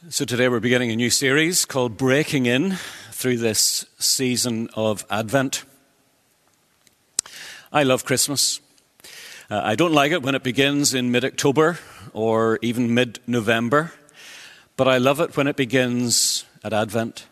So today we're beginning a new series called Breaking In through this season of Advent. I love Christmas. I don't like it when it begins in mid-October or even mid-November, but I love it when it begins at Advent.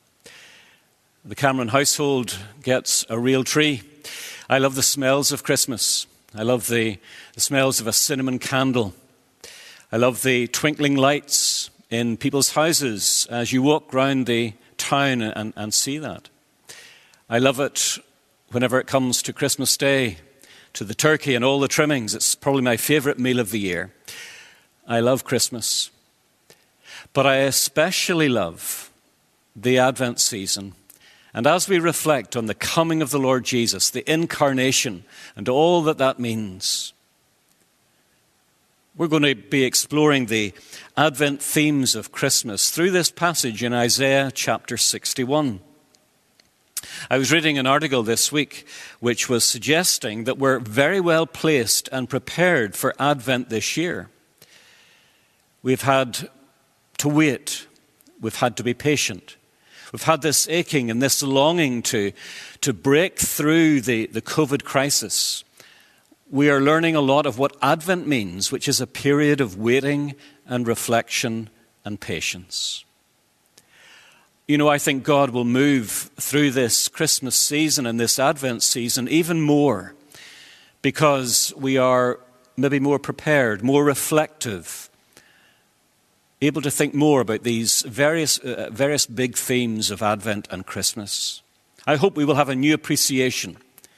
The Cameron household gets a real tree. I love the smells of Christmas. I love the smells of a cinnamon candle. I love the twinkling lights in people's houses as you walk round the town and see that. I love it whenever it comes to Christmas Day, to the turkey and all the trimmings. It's probably my favourite meal of the year. I love Christmas. But I especially love the Advent season. And as we reflect on the coming of the Lord Jesus, the incarnation, and all that that means, we're going to be exploring the Advent themes of Christmas through this passage in Isaiah chapter 61. I was reading an article this week which was suggesting that we're very well placed and prepared for Advent this year. We've had to wait. We've had to be patient. We've had this aching and this longing to break through the COVID crisis. We are learning a lot of what Advent means, which is a period of waiting and reflection and patience. You know, I think God will move through this Christmas season and this Advent season even more because we are maybe more prepared, more reflective, able to think more about these various big themes of Advent and Christmas. I hope we will have a new appreciation.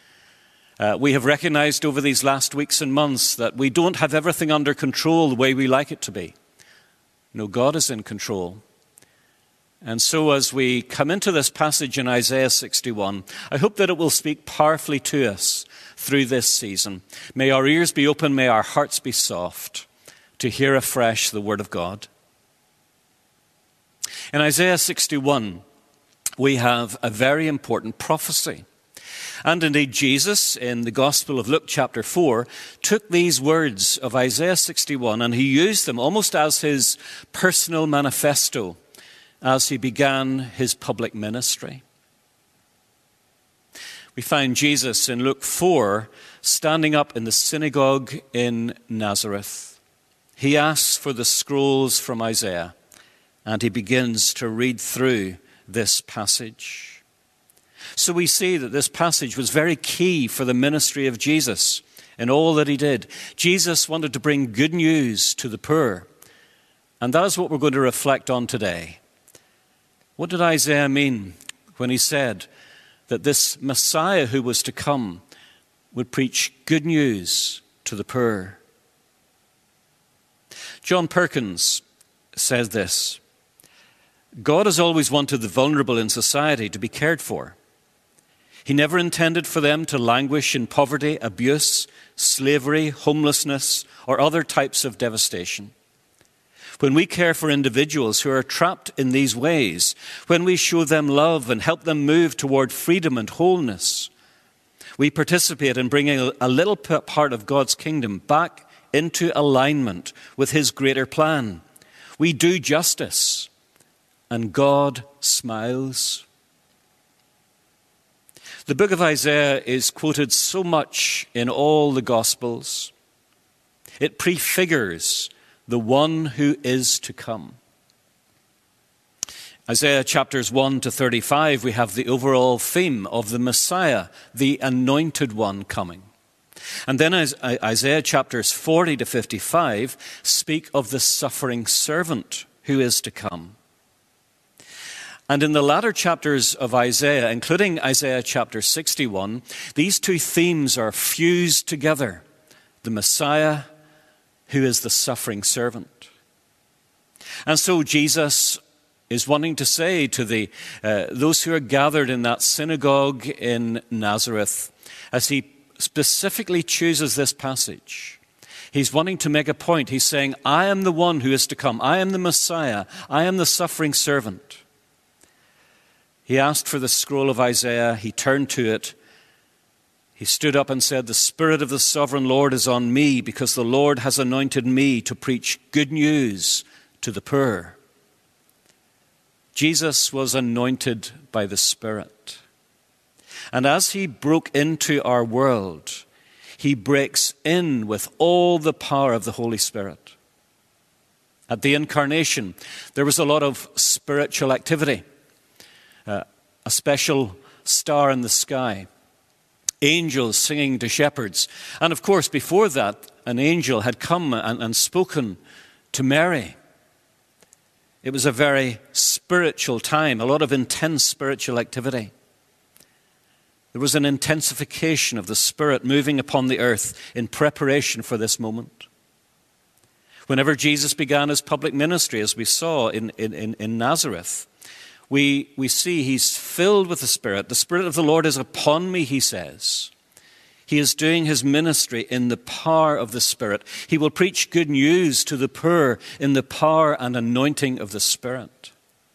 We have recognized over these last weeks and months that we don't have everything under control the way we like it to be. No, God is in control. And so as we come into this passage in Isaiah 61, I hope that it will speak powerfully to us through this season. May our ears be open, may our hearts be soft to hear afresh the word of God. In Isaiah 61, we have a very important prophecy. And indeed, Jesus, in the Gospel of Luke chapter 4, took these words of Isaiah 61 and he used them almost as his personal manifesto as he began his public ministry. We find Jesus in Luke 4 standing up in the synagogue in Nazareth. He asks for the scrolls from Isaiah and he begins to read through this passage. So we see that this passage was very key for the ministry of Jesus in all that he did. Jesus wanted to bring good news to the poor. And that is what we're going to reflect on today. What did Isaiah mean when he said that this Messiah who was to come would preach good news to the poor? John Perkins says this: God has always wanted the vulnerable in society to be cared for. He never intended for them to languish in poverty, abuse, slavery, homelessness, or other types of devastation. When we care for individuals who are trapped in these ways, when we show them love and help them move toward freedom and wholeness, we participate in bringing a little part of God's kingdom back into alignment with his greater plan. We do justice, and God smiles. The book of Isaiah is quoted so much in all the Gospels. It prefigures the one who is to come. Isaiah chapters 1 to 35, we have the overall theme of the Messiah, the anointed one coming. And then Isaiah chapters 40 to 55 speak of the suffering servant who is to come. And in the latter chapters of Isaiah, including Isaiah chapter 61, these two themes are fused together. The Messiah, who is the suffering servant. And so Jesus is wanting to say to those who are gathered in that synagogue in Nazareth, as he specifically chooses this passage, he's wanting to make a point. He's saying, I am the one who is to come. I am the Messiah. I am the suffering servant. He asked for the scroll of Isaiah. He turned to it. He stood up and said, the Spirit of the Sovereign Lord is on me because the Lord has anointed me to preach good news to the poor. Jesus was anointed by the Spirit. And as he broke into our world, he breaks in with all the power of the Holy Spirit. At the incarnation, there was a lot of spiritual activity. A special star in the sky, angels singing to shepherds. And of course, before that, an angel had come and spoken to Mary. It was a very spiritual time, a lot of intense spiritual activity. There was an intensification of the Spirit moving upon the earth in preparation for this moment. Whenever Jesus began his public ministry, as we saw in Nazareth, we see he's filled with the Spirit. The Spirit of the Lord is upon me, he says. He is doing his ministry in the power of the Spirit. He will preach good news to the poor in the power and anointing of the Spirit.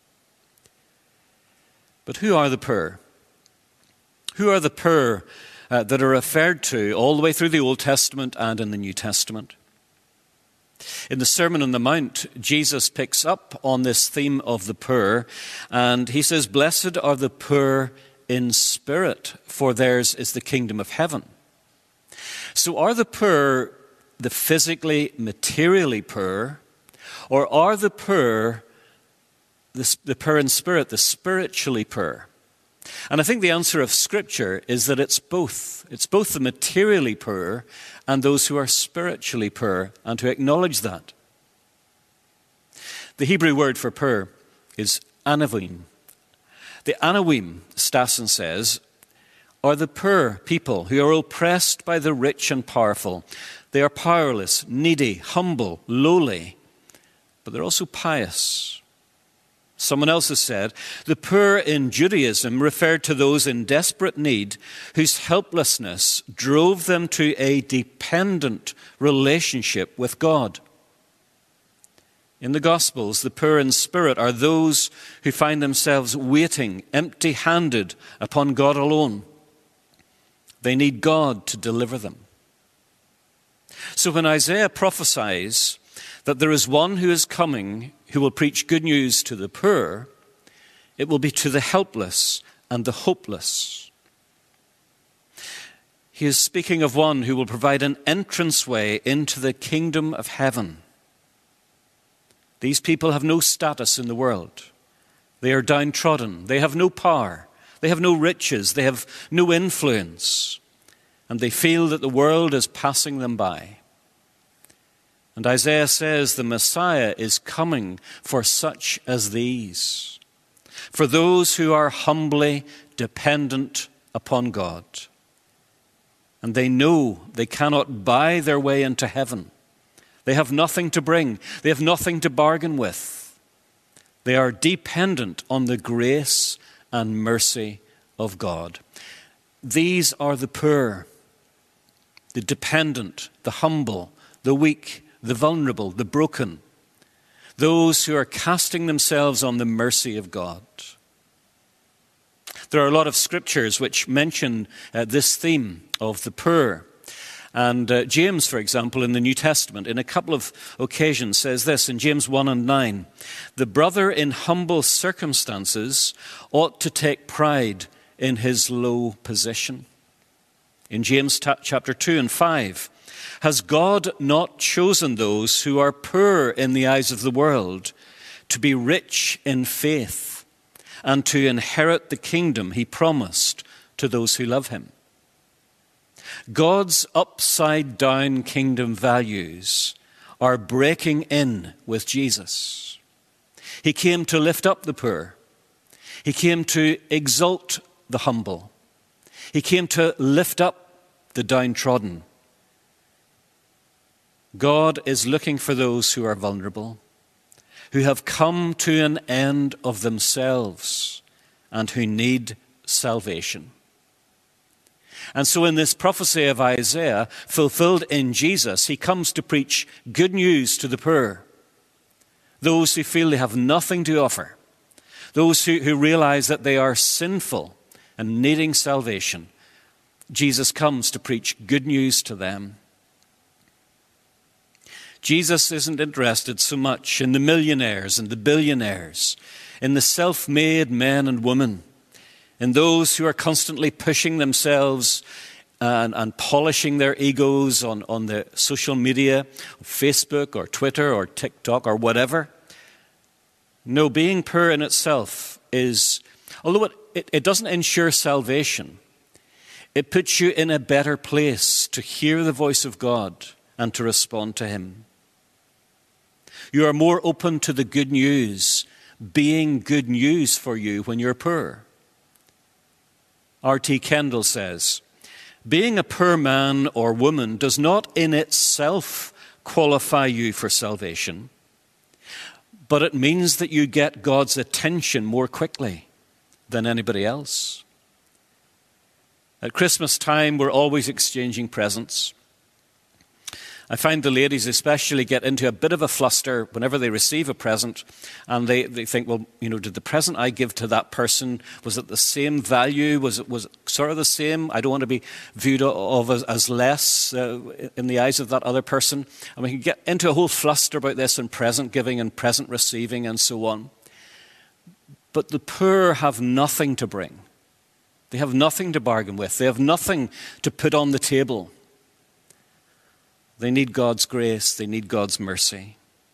But who are the poor? Who are the poor that are referred to all the way through the Old Testament and in the New Testament? In the Sermon on the Mount, Jesus picks up on this theme of the poor, and he says, "Blessed are the poor in spirit, for theirs is the kingdom of heaven." So are the poor the physically, materially poor, or are the poor the poor in spirit, the spiritually poor? And I think the answer of Scripture is that it's both. It's both the materially poor and those who are spiritually poor, and to acknowledge that. The Hebrew word for poor is anavim. The anavim, Stassen says, are the poor people who are oppressed by the rich and powerful. They are powerless, needy, humble, lowly, but they're also pious. Someone else has said, the poor in Judaism referred to those in desperate need whose helplessness drove them to a dependent relationship with God. In the Gospels, the poor in spirit are those who find themselves waiting empty-handed upon God alone. They need God to deliver them. So when Isaiah prophesies that there is one who is coming who will preach good news to the poor, it will be to the helpless and the hopeless. He is speaking of one who will provide an entranceway into the kingdom of heaven. These people have no status in the world. They are downtrodden. They have no power. They have no riches. They have no influence. And they feel that the world is passing them by. And Isaiah says the Messiah is coming for such as these, for those who are humbly dependent upon God. And they know they cannot buy their way into heaven. They have nothing to bring. They have nothing to bargain with. They are dependent on the grace and mercy of God. These are the poor, the dependent, the humble, the weak, the vulnerable, the broken, those who are casting themselves on the mercy of God. There are a lot of scriptures which mention this theme of the poor. And James, for example, in the New Testament, in a couple of occasions says this in James 1 and 9, the brother in humble circumstances ought to take pride in his low position. In James chapter 2 and 5, has God not chosen those who are poor in the eyes of the world to be rich in faith and to inherit the kingdom he promised to those who love him? God's upside-down kingdom values are breaking in with Jesus. He came to lift up the poor. He came to exalt the humble. He came to lift up the downtrodden. God is looking for those who are vulnerable, who have come to an end of themselves and who need salvation. And so in this prophecy of Isaiah, fulfilled in Jesus, he comes to preach good news to the poor, those who feel they have nothing to offer, those who realize that they are sinful and needing salvation. Jesus comes to preach good news to them. Jesus isn't interested so much in the millionaires and the billionaires, in the self-made men and women, in those who are constantly pushing themselves and polishing their egos on the social media, Facebook or Twitter or TikTok or whatever. No, being poor in itself is, although it doesn't ensure salvation, it puts you in a better place to hear the voice of God and to respond to him. You are more open to the good news being good news for you when you're poor. R.T. Kendall says, being a poor man or woman does not in itself qualify you for salvation, but it means that you get God's attention more quickly than anybody else. At Christmas time, we're always exchanging presents. I find the ladies especially get into a bit of a fluster whenever they receive a present, and they think, well, did the present I give to that person, was it the same value? Was it sort of the same? I don't want to be viewed of as less in the eyes of that other person. And we can get into a whole fluster about this and present giving and present receiving and so on. But the poor have nothing to bring. They have nothing to bargain with. They have nothing to put on the table. They need God's grace. They need God's mercy.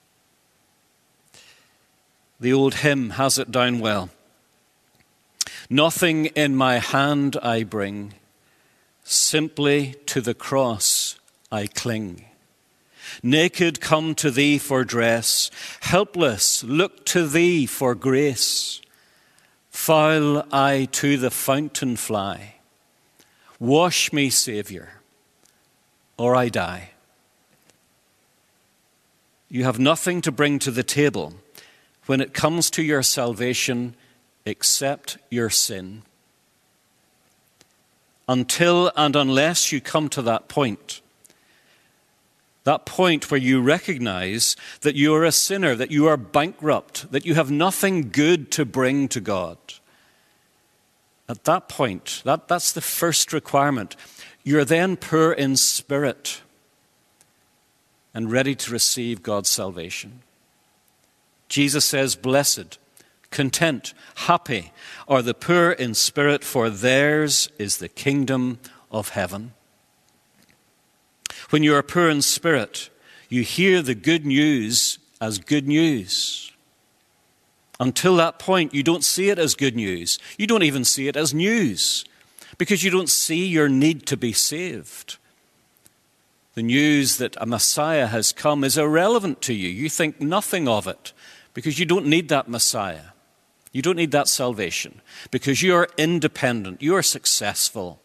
The old hymn has it down well. Nothing in my hand I bring, simply to the cross I cling. Naked come to thee for dress, helpless look to thee for grace. Foul I to the fountain fly. Wash me, Saviour, or I die. You have nothing to bring to the table when it comes to your salvation except your sin. Until and unless you come to that point where you recognize that you are a sinner, that you are bankrupt, that you have nothing good to bring to God. At that point, that's the first requirement. You're then poor in spirit and ready to receive God's salvation. Jesus says, blessed, content, happy are the poor in spirit, for theirs is the kingdom of heaven. When you are poor in spirit, you hear the good news as good news. Until that point, you don't see it as good news. You don't even see it as news, because you don't see your need to be saved. The news that a Messiah has come is irrelevant to you. You think nothing of it because you don't need that Messiah. You don't need that salvation because you are independent. You are successful.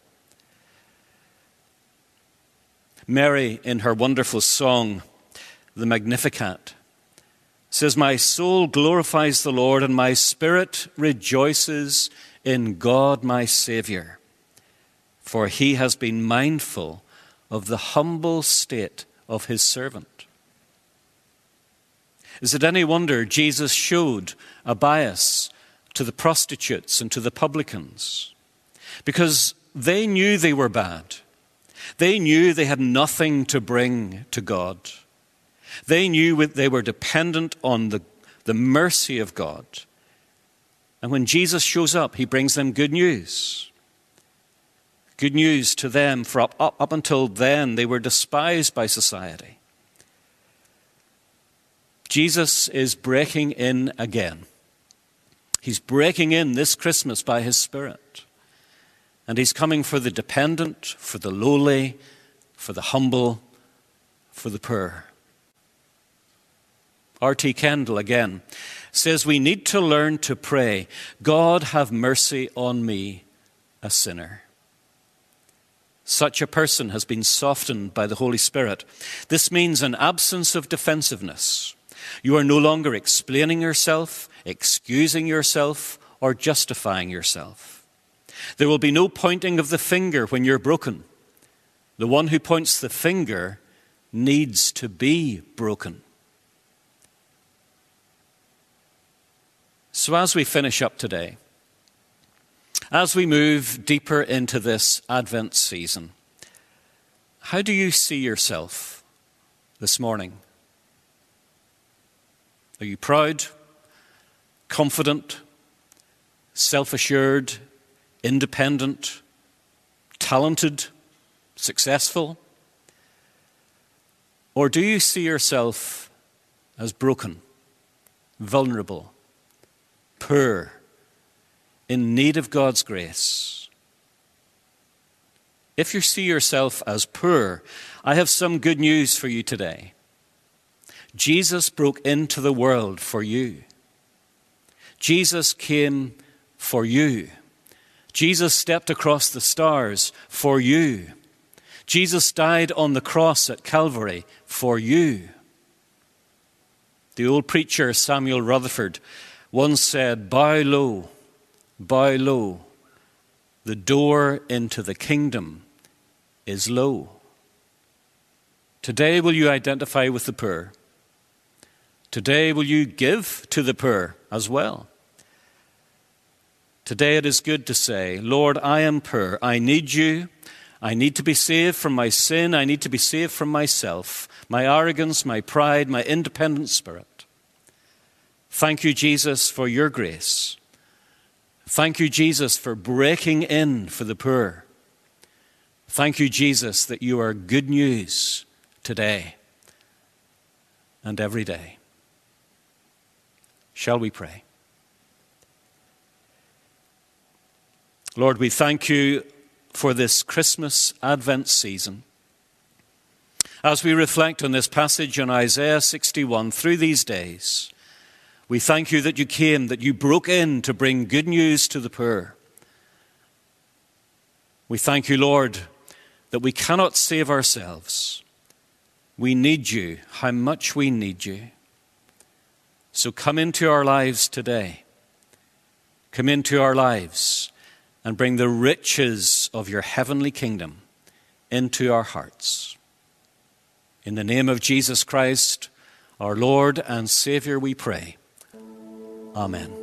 Mary, in her wonderful song, the Magnificat, says, my soul glorifies the Lord and my spirit rejoices in God my Saviour, for he has been mindful of the humble state of his servant. Is it any wonder Jesus showed a bias to the prostitutes and to the publicans? Because they knew they were bad. They knew they had nothing to bring to God. They knew they were dependent on the mercy of God. And when Jesus shows up, he brings them good news. Good news to them, for up until then, they were despised by society. Jesus is breaking in again. He's breaking in this Christmas by his Spirit. And he's coming for the dependent, for the lowly, for the humble, for the poor. R.T. Kendall again says we need to learn to pray, God have mercy on me, a sinner. Such a person has been softened by the Holy Spirit. This means an absence of defensiveness. You are no longer explaining yourself, excusing yourself, or justifying yourself. There will be no pointing of the finger when you're broken. The one who points the finger needs to be broken. So as we finish up today, as we move deeper into this Advent season, how do you see yourself this morning? Are you proud, confident, self-assured, independent, talented, successful? Or do you see yourself as broken, vulnerable, poor, in need of God's grace? If you see yourself as poor, I have some good news for you today. Jesus broke into the world for you. Jesus came for you. Jesus stepped across the stars for you. Jesus died on the cross at Calvary for you. The old preacher Samuel Rutherford once said, bow low, the door into the kingdom is low. Today will you identify with the poor? Today will you give to the poor as well? Today it is good to say, Lord, I am poor. I need you. I need to be saved from my sin. I need to be saved from myself, my arrogance, my pride, my independent spirit. Thank you, Jesus, for your grace. Thank you, Jesus, for breaking in for the poor. Thank you, Jesus, that you are good news today and every day. Shall we pray? Lord, we thank you for this Christmas Advent season. As we reflect on this passage in Isaiah 61 through these days, we thank you that you came, that you broke in to bring good news to the poor. We thank you, Lord, that we cannot save ourselves. We need you, how much we need you. So come into our lives today. Come into our lives and bring the riches of your heavenly kingdom into our hearts. In the name of Jesus Christ, our Lord and Savior, we pray. Amen.